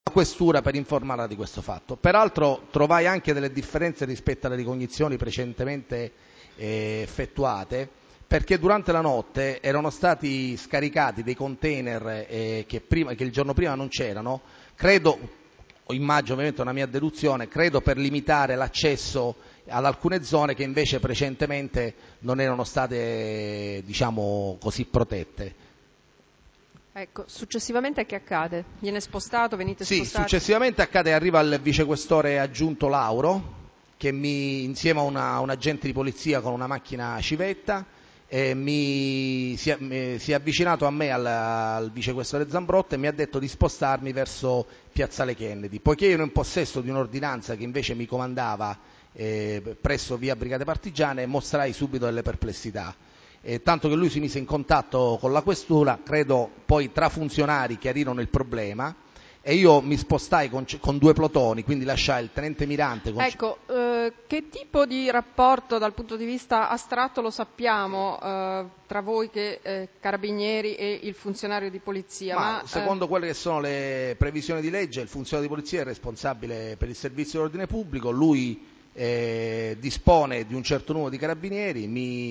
questura per informarla di questo fatto. Peraltro trovai anche delle differenze rispetto alle ricognizioni precedentemente effettuate, perché durante la notte erano stati scaricati dei container che il giorno prima non c'erano, credo, o immagino ovviamente una mia deduzione, credo per limitare l'accesso ad alcune zone che invece precedentemente non erano state, diciamo così, protette. Ecco, successivamente che accade? Viene spostato, venite Sì, spostati? successivamente accade, arriva il vicequestore aggiunto Lauro, che insieme a un agente di polizia con una macchina civetta, si è avvicinato a me, al vicequestore Zambrotta, e mi ha detto di spostarmi verso Piazzale Kennedy. Poiché io ero in possesso di un'ordinanza che invece mi comandava presso via Brigate Partigiane, mostrai subito delle perplessità. Tanto che lui si mise in contatto con la questura, credo poi tra funzionari chiarirono il problema e io mi spostai con 2 plotoni, quindi lasciai il tenente Mirante. Ecco, che tipo di rapporto dal punto di vista astratto, lo sappiamo, tra voi che carabinieri e il funzionario di polizia? Ma secondo quelle che sono le previsioni di legge, il funzionario di polizia è responsabile per il servizio di ordine pubblico, lui dispone di un certo numero di carabinieri,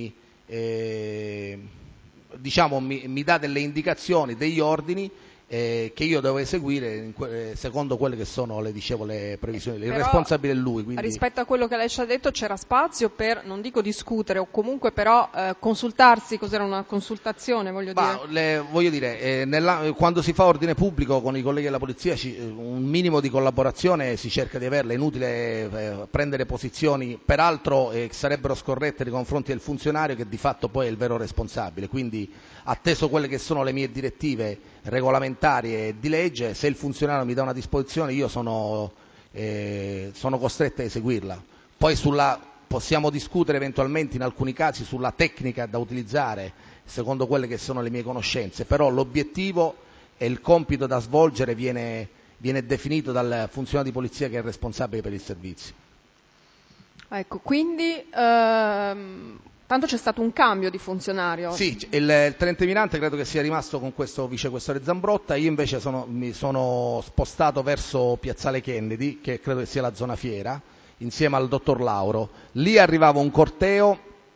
mi dà delle indicazioni, degli ordini che io devo eseguire secondo quelle che sono le previsioni. Il responsabile è lui. Quindi... Rispetto a quello che lei ci ha detto, c'era spazio per, non dico discutere, o comunque però consultarsi, cos'era una consultazione, voglio dire? Quando si fa ordine pubblico con i colleghi della polizia un minimo di collaborazione si cerca di averla, è inutile prendere posizioni, peraltro sarebbero scorrette nei confronti del funzionario che di fatto poi è il vero responsabile, quindi atteso quelle che sono le mie direttive regolamentari e di legge, se il funzionario mi dà una disposizione io sono costretto a eseguirla. Poi possiamo discutere eventualmente in alcuni casi sulla tecnica da utilizzare secondo quelle che sono le mie conoscenze, però l'obiettivo e il compito da svolgere viene definito dal funzionario di polizia che è responsabile per il servizio. Ecco, quindi tanto c'è stato un cambio di funzionario. Sì, il tenente Mirante credo che sia rimasto con questo vicequestore Zambrotta, io invece mi sono spostato verso Piazzale Kennedy, che credo che sia la zona fiera, insieme al dottor Lauro. Lì arrivava un corteo,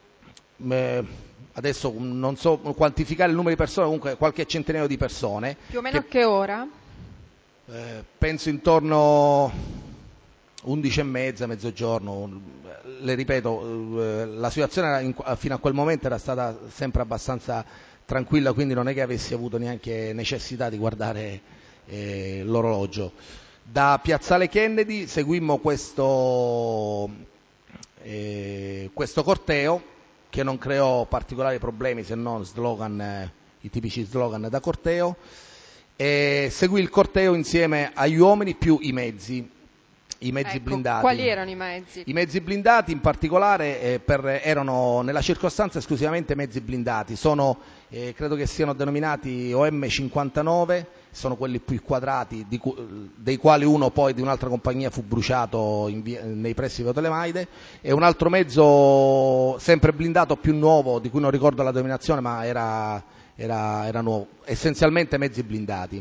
adesso non so quantificare il numero di persone, comunque qualche centinaio di persone. Più o meno a che ora? Penso intorno 11:30, mezzogiorno. Le ripeto, la situazione fino a quel momento era stata sempre abbastanza tranquilla, quindi non è che avessi avuto neanche necessità di guardare l'orologio. Da Piazzale Kennedy seguimmo questo corteo che non creò particolari problemi se non i tipici slogan da corteo, e seguì il corteo insieme agli uomini più i mezzi blindati. Quali erano i mezzi? I mezzi blindati in particolare erano nella circostanza esclusivamente mezzi blindati, credo che siano denominati OM59, sono quelli più quadrati, dei quali uno poi di un'altra compagnia fu bruciato nei pressi di Tolemaide, e un altro mezzo sempre blindato più nuovo, di cui non ricordo la denominazione, ma era nuovo, essenzialmente mezzi blindati.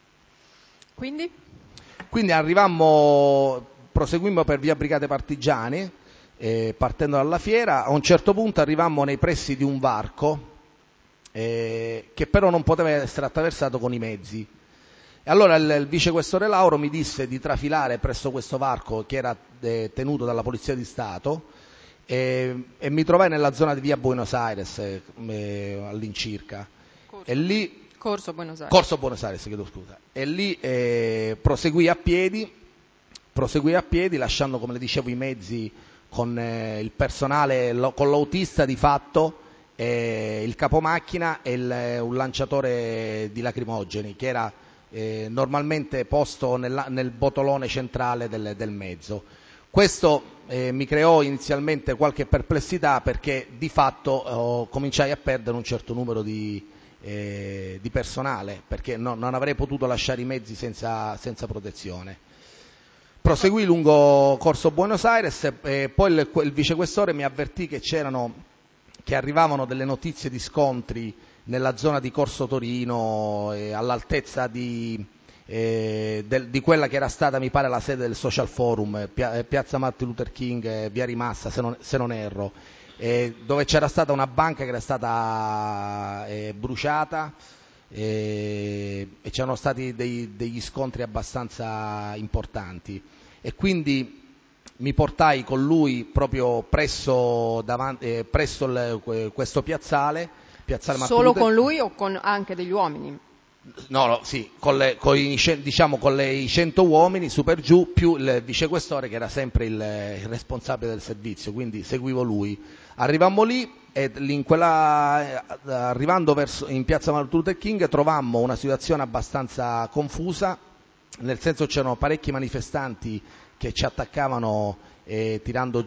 Quindi proseguimmo per via Brigate Partigiane, partendo dalla fiera. A un certo punto arrivammo nei pressi di un varco che però non poteva essere attraversato con i mezzi. E allora il vicequestore Lauro mi disse di trafilare presso questo varco che era tenuto dalla Polizia di Stato, e mi trovai nella zona di via Buenos Aires all'incirca. Corso Buenos Aires, chiedo scusa. E lì proseguì a piedi, lasciando, come le dicevo, i mezzi con il personale, con l'autista di fatto, il capomacchina e un lanciatore di lacrimogeni che era normalmente posto nel botolone centrale del mezzo. Questo mi creò inizialmente qualche perplessità, perché di fatto cominciai a perdere un certo numero di personale, perché non avrei potuto lasciare i mezzi senza protezione. Proseguì lungo Corso Buenos Aires e poi il vicequestore mi avvertì che arrivavano delle notizie di scontri nella zona di Corso Torino, all'altezza di di quella che era stata, mi pare, la sede del Social Forum, piazza Martin Luther King, via Rimassa, se non erro, dove c'era stata una banca che era stata bruciata, e c'erano stati degli scontri abbastanza importanti, e quindi mi portai con lui proprio presso questo piazzale Martin Solo Luther. con lui o con anche degli uomini? No, sì, diciamo con i 100 uomini su per giù, più il vicequestore che era sempre il responsabile del servizio, quindi seguivo lui. Arrivammo lì e arrivando in piazza Martin Luther King trovammo una situazione abbastanza confusa, nel senso c'erano parecchi manifestanti che ci attaccavano tirando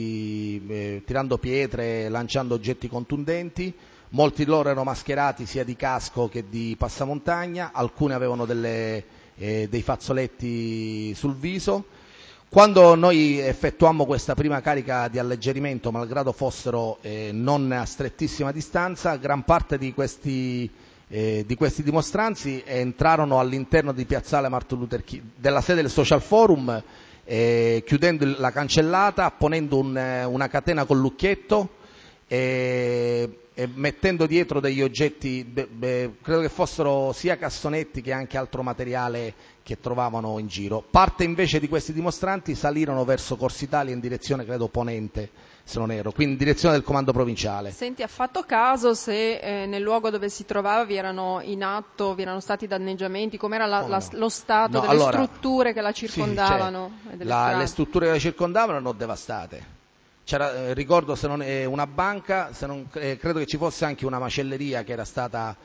pietre, lanciando oggetti contundenti. Molti di loro erano mascherati sia di casco che di passamontagna, alcuni avevano dei fazzoletti sul viso. Quando noi effettuammo questa prima carica di alleggerimento, malgrado fossero non a strettissima distanza, gran parte di questi dimostranti entrarono all'interno di piazzale Martin Luther King, della sede del Social Forum, chiudendo la cancellata, ponendo una catena col lucchietto e mettendo dietro degli oggetti, credo che fossero sia cassonetti che anche altro materiale che trovavano in giro. Parte invece di questi dimostranti salirono verso Corso Italia in direzione, credo, Ponente, se non erro, quindi in direzione del comando provinciale. Senti, ha fatto caso se nel luogo dove si trovava vi erano stati danneggiamenti, com'era lo stato delle strutture che la circondavano? Sì, le strutture che la circondavano erano devastate. Ricordo una banca, credo che ci fosse anche una macelleria che era stata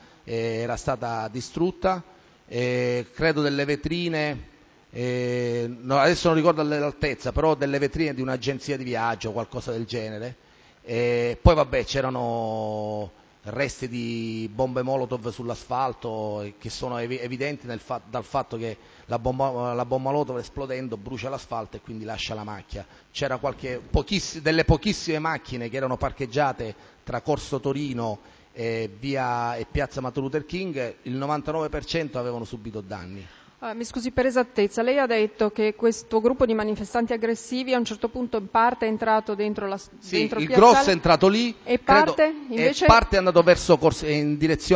distrutta, credo delle vetrine, adesso non ricordo l'altezza, però delle vetrine di un'agenzia di viaggio o qualcosa del genere. Poi vabbè, c'erano resti di bombe Molotov sull'asfalto che sono evidenti dal fatto che la bomba Molotov esplodendo brucia l'asfalto e quindi lascia la macchia. C'era delle pochissime macchine che erano parcheggiate tra Corso Torino e piazza Martin Luther King, il 99% avevano subito danni. Mi scusi, per esattezza, lei ha detto che questo gruppo di manifestanti aggressivi a un certo punto in parte è entrato dentro il piazzale? grosso è entrato lì e parte invece? E parte è andato verso in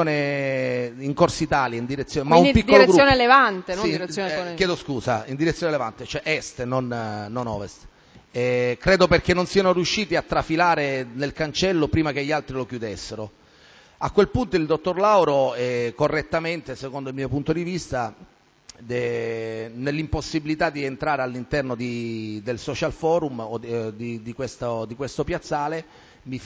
Corso Italia, ma un piccolo direzione gruppo. Levante, non direzione Ponente. Chiedo scusa, in direzione Levante, cioè est, non ovest. Credo perché non siano riusciti a trafilare nel cancello prima che gli altri lo chiudessero. A quel punto il dottor Lauro, correttamente, secondo il mio punto di vista, nell'impossibilità di entrare all'interno del Social Forum o di questo piazzale, mi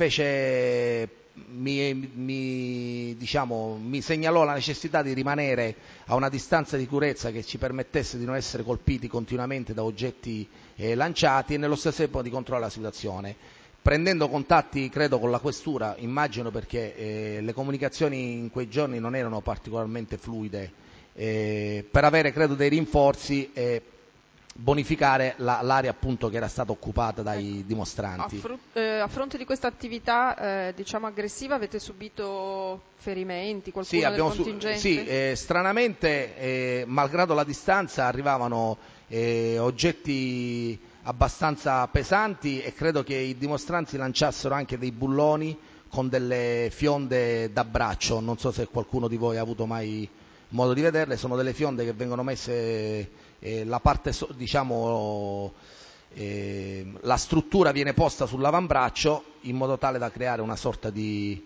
segnalò la necessità di rimanere a una distanza di sicurezza che ci permettesse di non essere colpiti continuamente da oggetti lanciati e nello stesso tempo di controllare la situazione. Prendendo contatti, credo, con la questura, immagino perché le comunicazioni in quei giorni non erano particolarmente fluide, per avere, credo, dei rinforzi e bonificare l'area appunto che era stata occupata dai dimostranti. A fronte di questa attività diciamo aggressiva avete subito ferimenti? Qualcuno del contingente? Sì, stranamente, malgrado la distanza, arrivavano oggetti abbastanza pesanti e credo che i dimostranti lanciassero anche dei bulloni con delle fionde da braccio. Non so se qualcuno di voi ha avuto mai modo di vederle, sono delle fionde che vengono messe, la struttura viene posta sull'avambraccio in modo tale da creare una sorta di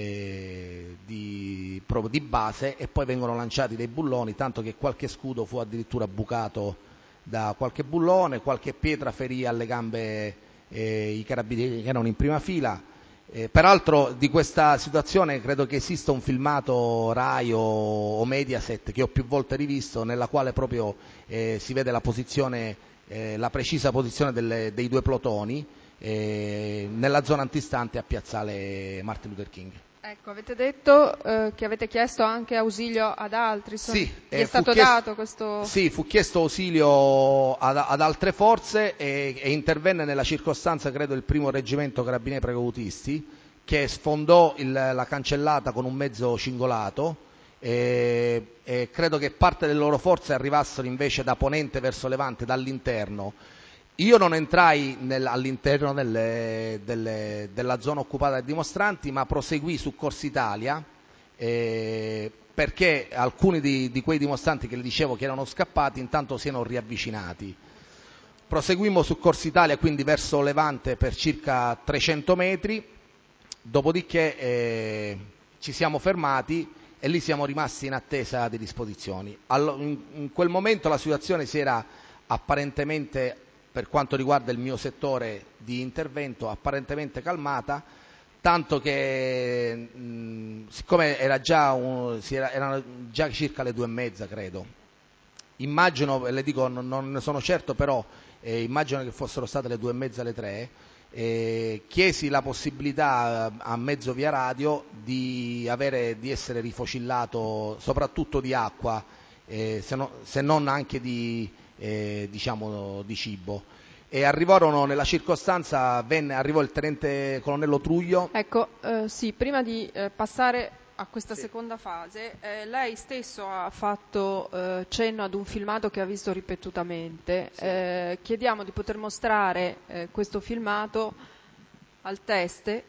base, e poi vengono lanciati dei bulloni, tanto che qualche scudo fu addirittura bucato da qualche bullone, qualche pietra ferì alle gambe i carabinieri che erano in prima fila. Peraltro di questa situazione credo che esista un filmato Rai o Mediaset che ho più volte rivisto, nella quale proprio si vede la precisa posizione dei due plotoni nella zona antistante a piazzale Martin Luther King. Ecco, avete detto che avete chiesto anche ausilio ad altri. Sì, vi è stato dato questo? Sì, fu chiesto ausilio ad altre forze e intervenne nella circostanza, credo, il primo reggimento carabinieri precavutisti, che sfondò la cancellata con un mezzo cingolato e credo che parte delle loro forze arrivassero invece da ponente verso levante, dall'interno. Io non entrai all'interno della zona occupata dai dimostranti, ma proseguì su Corsa Italia, perché alcuni di quei dimostranti che le dicevo che erano scappati intanto si erano riavvicinati. Proseguimmo su Corsa Italia, quindi verso levante, per circa 300 metri, dopodiché ci siamo fermati e lì siamo rimasti in attesa di disposizioni. In quel momento la situazione si era apparentemente, per quanto riguarda il mio settore di intervento, apparentemente calmata, tanto che siccome erano già circa le 2:30, credo, immagino, le dico non ne sono certo, però immagino che fossero state le 2:30, le 3, chiesi la possibilità a mezzo via radio di essere rifocillato soprattutto di acqua, se non anche diciamo, di cibo. E arrivarono nella circostanza, arrivò il tenente colonnello Truglio. Ecco, sì, prima di passare a questa seconda fase, lei stesso ha fatto cenno ad un filmato che ha visto ripetutamente. Sì. Chiediamo di poter mostrare questo filmato al teste.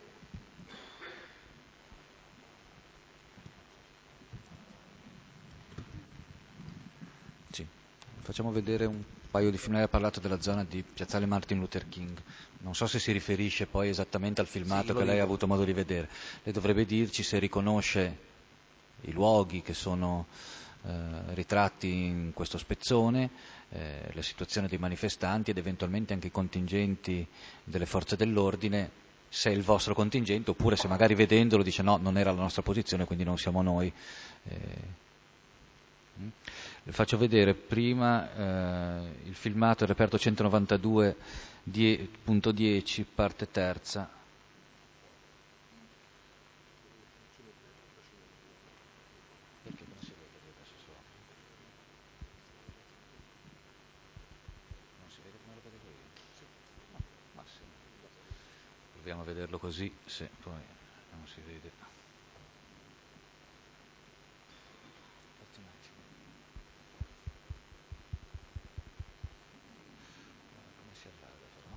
Sì, facciamo vedere un paio di film. Lei ha parlato della zona di Piazzale Martin Luther King. Non so se si riferisce poi esattamente al filmato che lei ha avuto modo di vedere. Lei dovrebbe dirci se riconosce i luoghi che sono ritratti in questo spezzone, la situazione dei manifestanti ed eventualmente anche i contingenti delle forze dell'ordine, se è il vostro contingente, oppure se magari vedendolo dice no, non era la nostra posizione, quindi non siamo noi. Le faccio vedere prima il filmato, il reperto 192.10, parte terza. Perché non si vede adesso sopra? Non si vede come lo vedo io? Sì. No, ma sì. Proviamo a vederlo così, se poi non si vede. Aspetta un attimo. Come si allarga però?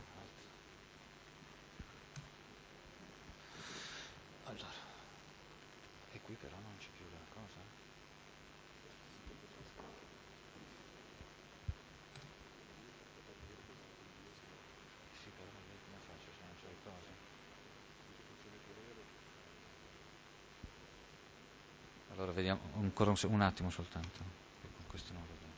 Allora, e qui però non c'è più la cosa? Sì, però io come faccio se non c'è le cose? Allora vediamo ancora un attimo soltanto. Con questo non lo vedo.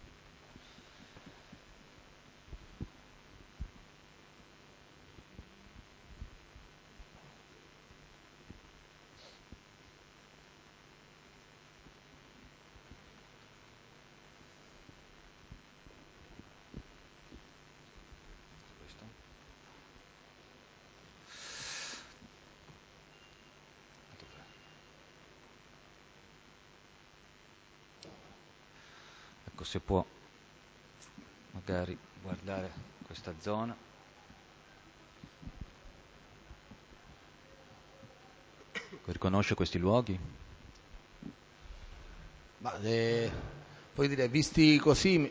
Questo? Dov'è? Ecco, se può magari guardare questa zona. Riconosce questi luoghi? Ma, puoi dire, visti così,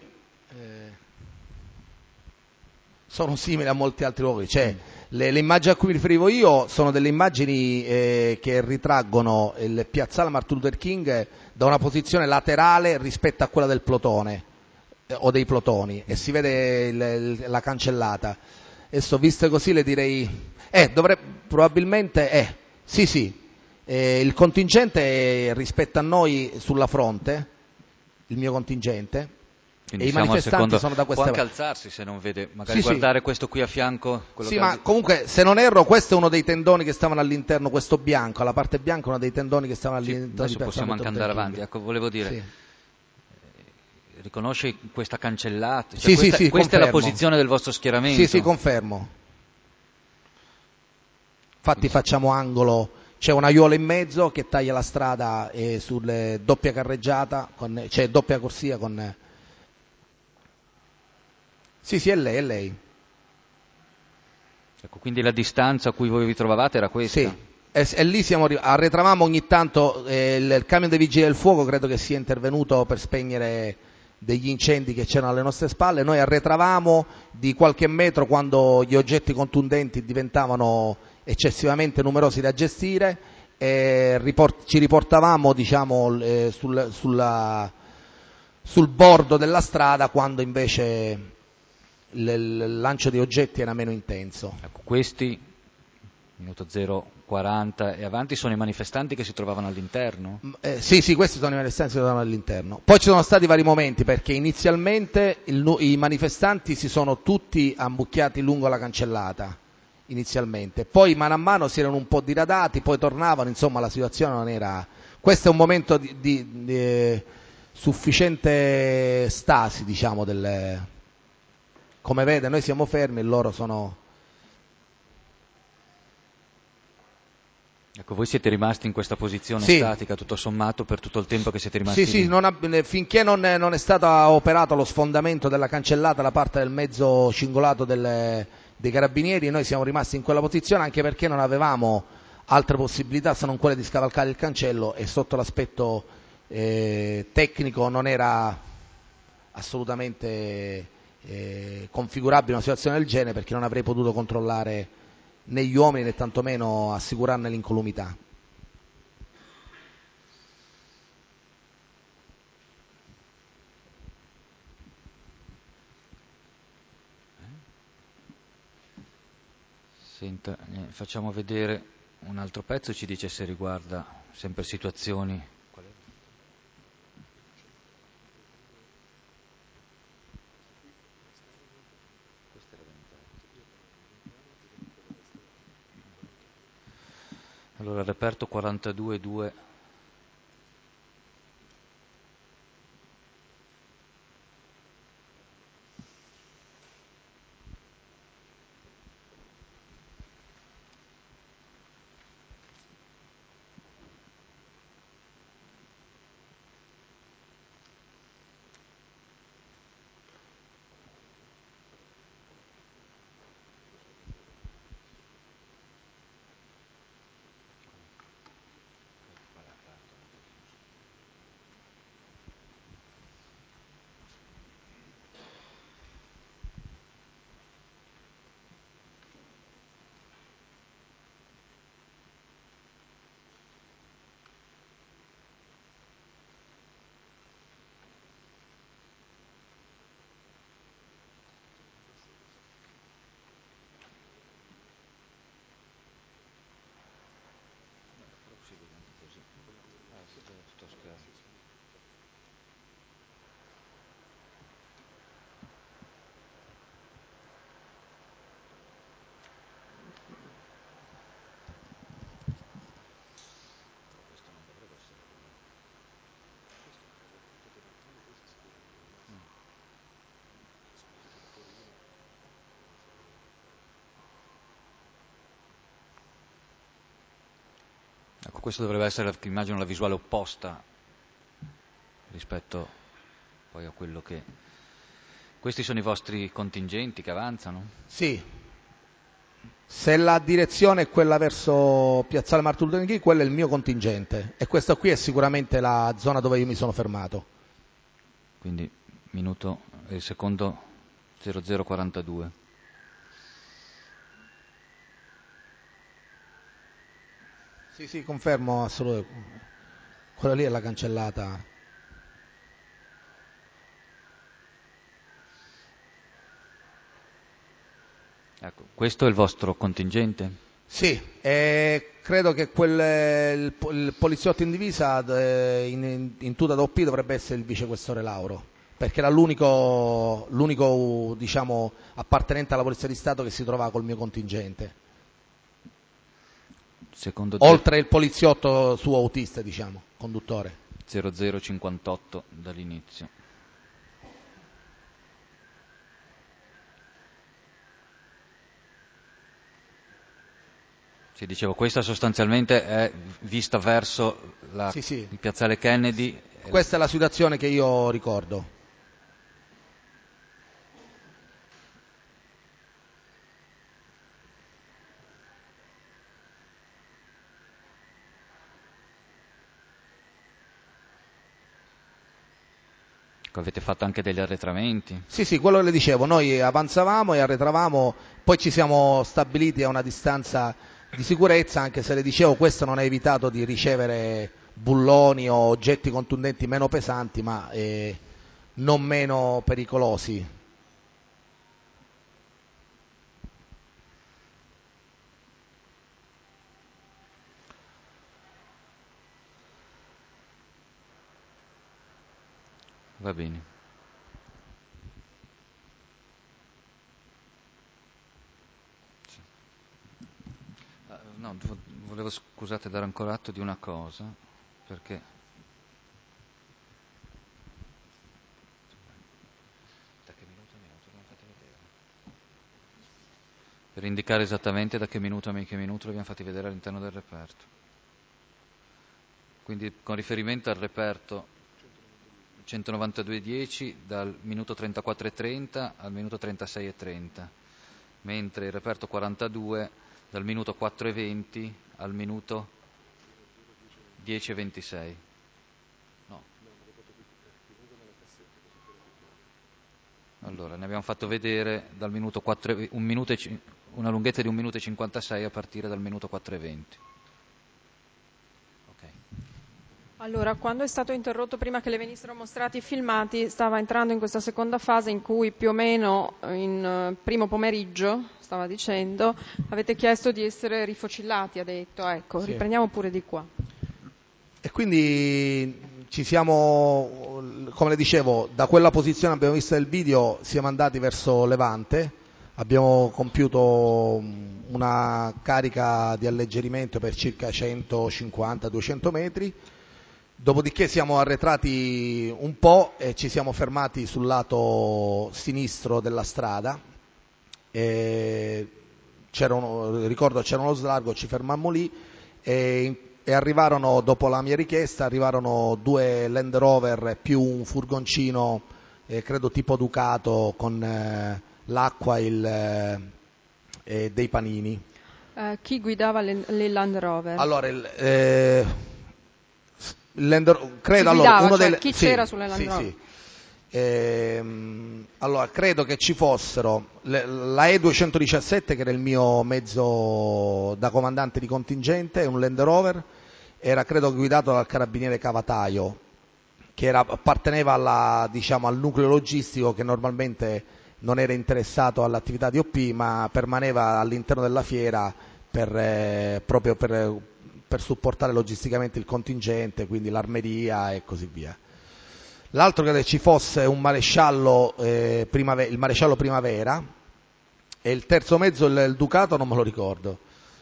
sono simili a molti altri luoghi. Cioè, le immagini a cui mi riferivo io sono delle immagini che ritraggono il piazzale Martin Luther King da una posizione laterale rispetto a quella del plotone o dei plotoni, e si vede la cancellata. Adesso, viste così, le direi probabilmente sì, il contingente rispetto a noi sulla fronte, il mio contingente, Quindi e i siamo al manifestanti secondo. sono da queste Può anche parti. alzarsi se non vede, magari Sì. guardare questo qui a fianco. Quello Sì, che ma comunque, se non erro, questo è uno dei tendoni che stavano all'interno, questo bianco, la parte bianca è uno dei tendoni che stavano Sì, all'interno adesso di Piazza possiamo anche Martin Luther andare King. avanti. Ecco, volevo dire, Sì. riconosce questa cancellata? Cioè, Sì, questa è la confermo. posizione del vostro schieramento? Sì, confermo. Infatti facciamo angolo, c'è una aiuola in mezzo che taglia la strada sulle doppia carreggiata, c'è doppia corsia con. Sì, è lei. Ecco, quindi la distanza a cui voi vi trovavate era questa? Sì, E lì arretravamo ogni tanto, il camion dei vigili del fuoco credo che sia intervenuto per spegnere degli incendi che c'erano alle nostre spalle. Noi arretravamo di qualche metro quando gli oggetti contundenti diventavano eccessivamente numerosi da gestire, e ci riportavamo, diciamo, sul bordo della strada quando invece il lancio di oggetti era meno intenso. Ecco, questi, minuto 0:40 e avanti, sono i manifestanti che si trovavano all'interno? Sì, questi sono i manifestanti che si trovavano all'interno. Poi ci sono stati vari momenti, perché inizialmente i manifestanti si sono tutti ammucchiati lungo la cancellata, inizialmente. Poi mano a mano si erano un po' diradati, poi tornavano, insomma la situazione non era... Questo è un momento di sufficiente stasi, diciamo, come vede noi siamo fermi e loro sono... Ecco, voi siete rimasti in questa posizione Sì. statica tutto sommato per tutto il tempo che siete rimasti Sì, lì? finché non è stato operato lo sfondamento della cancellata da parte del mezzo cingolato dei carabinieri, noi siamo rimasti in quella posizione, anche perché non avevamo altre possibilità se non quelle di scavalcare il cancello, e sotto l'aspetto tecnico non era assolutamente configurabile una situazione del genere, perché non avrei potuto controllare né gli uomini né tantomeno assicurarne l'incolumità. Senta, facciamo vedere un altro pezzo, ci dice se riguarda sempre situazioni. Allora, reperto 42-2. Ecco, questo dovrebbe essere, immagino, la visuale opposta rispetto poi a quello che... Questi sono i vostri contingenti che avanzano? Sì, se la direzione è quella verso Piazzale Martin Luther King, quello è il mio contingente, e questa qui è sicuramente la zona dove io mi sono fermato. Quindi minuto e secondo 00:42. Sì, confermo assolutamente. Quella lì è la cancellata. Ecco, questo è il vostro contingente? Sì, credo che il poliziotto in divisa in tuta DOP dovrebbe essere il vicequestore Lauro, perché era l'unico, diciamo, appartenente alla Polizia di Stato che si trovava col mio contingente. Secondo Oltre il poliziotto suo autista, diciamo, conduttore. 00:58 dall'inizio. Sì, dicevo, questa sostanzialmente è vista verso Sì. il piazzale Kennedy. Questa è la situazione che io ricordo. Avete fatto anche degli arretramenti? Sì, quello che le dicevo, noi avanzavamo e arretravamo, poi ci siamo stabiliti a una distanza di sicurezza, anche se le dicevo questo non ha evitato di ricevere bulloni o oggetti contundenti meno pesanti, ma non meno pericolosi. Va bene. Sì. No, volevo, scusate, dare ancora atto di una cosa, perché da che minuto a minuto l'abbiamo fatti vedere? Per indicare esattamente da che minuto a che minuto l'abbiamo fatti vedere all'interno del reperto. Quindi con riferimento al reperto 192.10 dal minuto 34,30 al minuto 36,30, mentre il reperto 42 dal minuto 4,20 al minuto 10,26. No. Allora, ne abbiamo fatto vedere dal minuto 4, una lunghezza di 1 minuto e 56 a partire dal minuto 4,20. Allora, quando è stato interrotto prima che le venissero mostrati i filmati, stava entrando in questa seconda fase in cui più o meno in primo pomeriggio, stava dicendo, avete chiesto di essere rifocillati, ha detto, ecco, Sì. Riprendiamo pure di qua. E quindi ci siamo, come le dicevo, da quella posizione abbiamo visto il video, siamo andati verso Levante, abbiamo compiuto una carica di alleggerimento per circa 150-200 metri, dopodiché siamo arretrati un po' e ci siamo fermati sul lato sinistro della strada. Ricordo c'era uno slargo, ci fermammo lì e arrivarono, dopo la mia richiesta, arrivarono 2 Land Rover più un furgoncino, credo tipo Ducato, con l'acqua e dei panini. Chi guidava le Land Rover? Allora, credo, allora, uno cioè, dei, chi sì, c'era sulle Land sì, Rover? sì. Allora, credo che ci fossero la E217, che era il mio mezzo da comandante di contingente, un Land Rover, era credo guidato dal carabiniere Cavataio, che apparteneva diciamo, al nucleo logistico, che normalmente non era interessato all'attività di OP, ma permaneva all'interno della fiera proprio per supportare logisticamente il contingente, quindi l'armeria e così via. L'altro credo che ci fosse un maresciallo, il maresciallo Primavera, e il terzo mezzo, il Ducato, non me lo ricordo.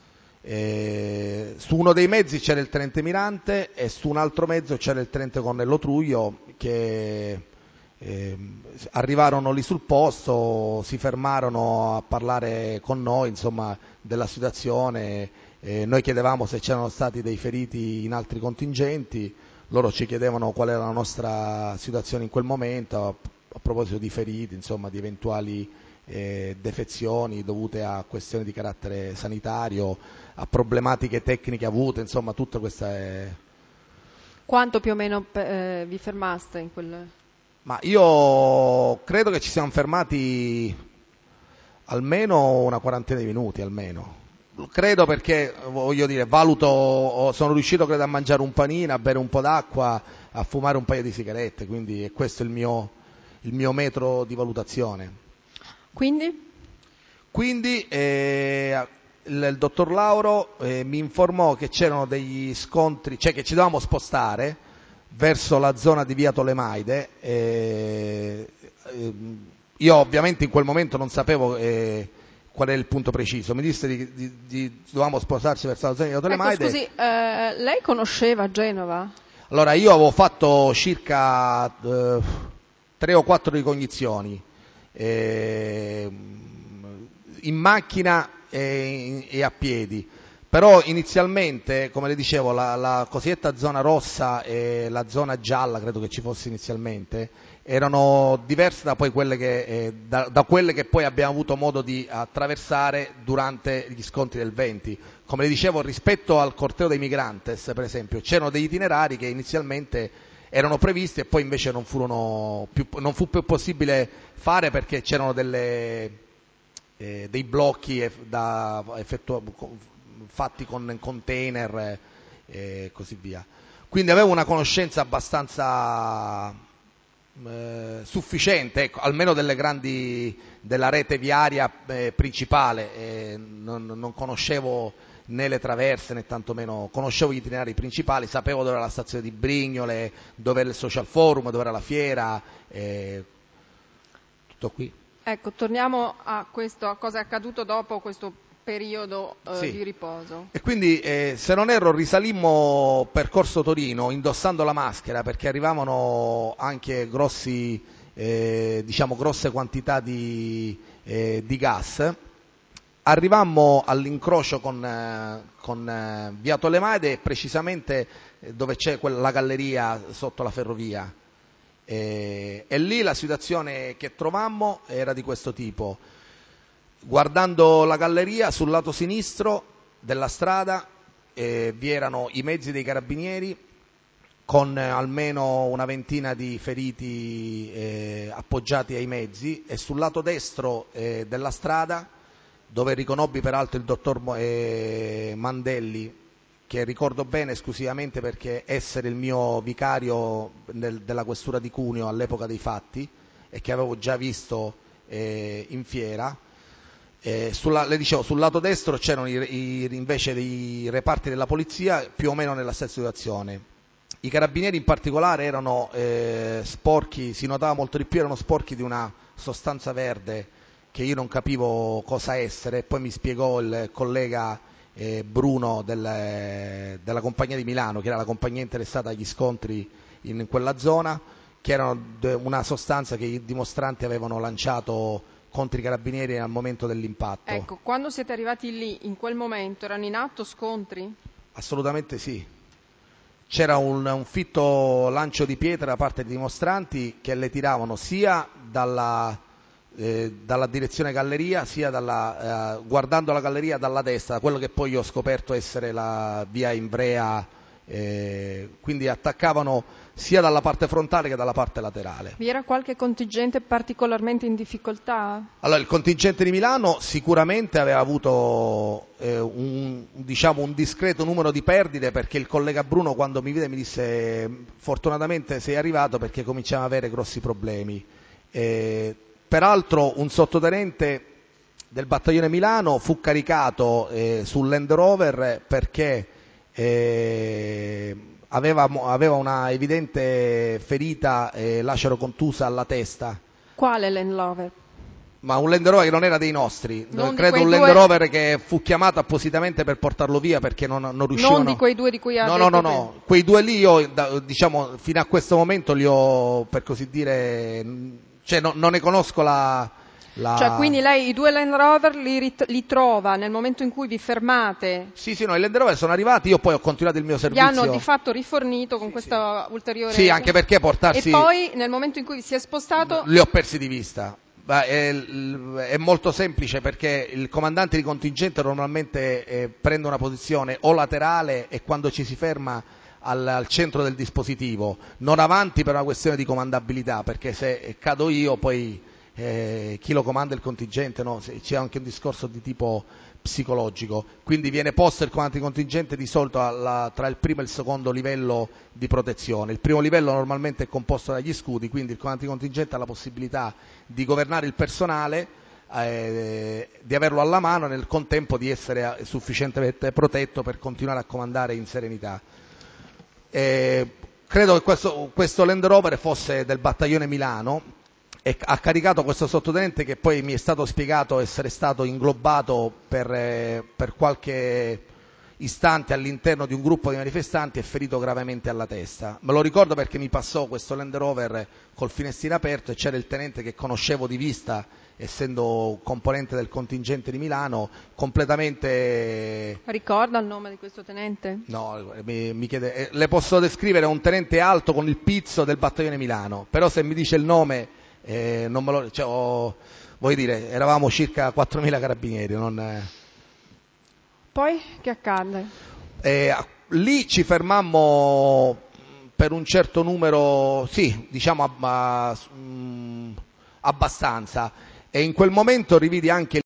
Su uno dei mezzi c'era il tenente Mirante e su un altro mezzo c'era il tenente colonnello Truglio, che arrivarono lì sul posto, si fermarono a parlare con noi, insomma, della situazione. Noi chiedevamo se c'erano stati dei feriti in altri contingenti, loro ci chiedevano qual era la nostra situazione in quel momento, a proposito di feriti, insomma, di eventuali defezioni dovute a questioni di carattere sanitario, a problematiche tecniche avute, insomma, tutta questa è... Quanto più o meno vi fermaste in quel... Ma io credo che ci siamo fermati almeno una quarantina di minuti, almeno. Credo, perché, voglio dire, sono riuscito credo a mangiare un panino, a bere un po' d'acqua, a fumare un paio di sigarette, quindi è questo il mio metro di valutazione. Quindi il dottor Lauro mi informò che c'erano degli scontri, cioè che ci dovevamo spostare verso la zona di via Tolemaide. Io ovviamente in quel momento non sapevo qual è il punto preciso, mi disse di dovevamo spostarci verso la zona di via Tolemaide. Ecco, scusi, lei conosceva Genova? Allora, io avevo fatto circa 3 o 4 ricognizioni in macchina e a piedi, però inizialmente, come le dicevo, la cosiddetta zona rossa e la zona gialla, credo che ci fosse inizialmente, erano diverse da poi quelle da quelle che poi abbiamo avuto modo di attraversare durante gli scontri del 20. Come le dicevo, rispetto al corteo dei Migrantes, per esempio, c'erano degli itinerari che inizialmente erano previsti e poi invece non fu più possibile fare perché c'erano dei blocchi fatti con container e così via. Quindi avevo una conoscenza abbastanza sufficiente, ecco, almeno della rete viaria principale. Non conoscevo né le traverse né tantomeno, conoscevo gli itinerari principali, sapevo dove era la stazione di Brignole, dove era il social forum, dove era la fiera, tutto qui. Ecco, torniamo a cosa è accaduto dopo questo periodo Sì. di riposo. E quindi, se non erro, risalimmo percorso Torino indossando la maschera perché arrivavano anche grosse quantità di gas. Arrivammo all'incrocio con via Tolemaide, precisamente dove c'è la galleria sotto la ferrovia. E lì la situazione che trovammo era di questo tipo. Guardando la galleria, sul lato sinistro della strada vi erano i mezzi dei carabinieri con almeno una ventina di feriti appoggiati ai mezzi, e sul lato destro della strada, dove riconobbi peraltro il dottor Mandelli, che ricordo bene esclusivamente perché essere il mio vicario della questura di Cuneo all'epoca dei fatti e che avevo già visto in fiera. Le dicevo, sul lato destro c'erano invece dei reparti della polizia più o meno nella stessa situazione. I carabinieri in particolare erano sporchi, si notava molto di più, erano sporchi di una sostanza verde che io non capivo cosa essere, poi mi spiegò il collega Bruno della compagnia di Milano, che era la compagnia interessata agli scontri in quella zona, che era una sostanza che i dimostranti avevano lanciato contro i carabinieri al momento dell'impatto. Ecco, quando siete arrivati lì, in quel momento, erano in atto scontri? Assolutamente sì. C'era un fitto lancio di pietre da parte dei dimostranti che le tiravano sia dalla direzione galleria, sia guardando la galleria dalla destra, quello che poi ho scoperto essere la via Imbrea, quindi attaccavano sia dalla parte frontale che dalla parte laterale. Vi era qualche contingente particolarmente in difficoltà? Allora, il contingente di Milano sicuramente aveva avuto un discreto numero di perdite, perché il collega Bruno, quando mi vide, mi disse: fortunatamente sei arrivato perché cominciamo ad avere grossi problemi. Peraltro un sottotenente del battaglione Milano fu caricato sul Land Rover perché aveva una evidente ferita lacero contusa alla testa. Quale Land Rover? Ma un Land Rover che non era dei nostri, credo un Land Rover che fu chiamato appositamente per portarlo via perché non riuscivano. Non di quei due di cui ha detto. No, quei due lì io, fino a questo momento li ho, per così dire, cioè non ne conosco Cioè, quindi lei i due Land Rover li trova nel momento in cui vi fermate? Sì, no, i Land Rover sono arrivati, io poi ho continuato il mio servizio. Li hanno di fatto rifornito con questa ulteriore... Sì, anche perché portarsi... E poi nel momento in cui si è spostato... Li ho persi di vista. È molto semplice, perché il comandante di contingente normalmente prende una posizione o laterale, e quando ci si ferma al centro del dispositivo, non avanti per una questione di comandabilità, perché se cado io poi chi lo comanda il contingente, no? C'è anche un discorso di tipo psicologico, quindi viene posto il comandante di contingente di solito tra il primo e il secondo livello di protezione. Il primo livello normalmente è composto dagli scudi, quindi il comandante di contingente ha la possibilità di governare il personale, di averlo alla mano, e nel contempo di essere sufficientemente protetto per continuare a comandare in serenità. Credo che questo Land Rover fosse del battaglione Milano, e ha caricato questo sottotenente, che poi mi è stato spiegato essere stato inglobato per qualche istante all'interno di un gruppo di manifestanti e ferito gravemente alla testa. Me lo ricordo perché mi passò questo Land Rover col finestrino aperto e c'era il tenente che conoscevo di vista, essendo componente del contingente di Milano, completamente... Ricorda il nome di questo tenente? No, mi chiede... le posso descrivere un tenente alto con il pizzo del battaglione Milano, però se mi dice il nome... non me lo, voglio dire, eravamo circa 4.000 carabinieri. Poi che accadde? Lì ci fermammo per un certo numero, sì, diciamo abbastanza, e in quel momento rividi anche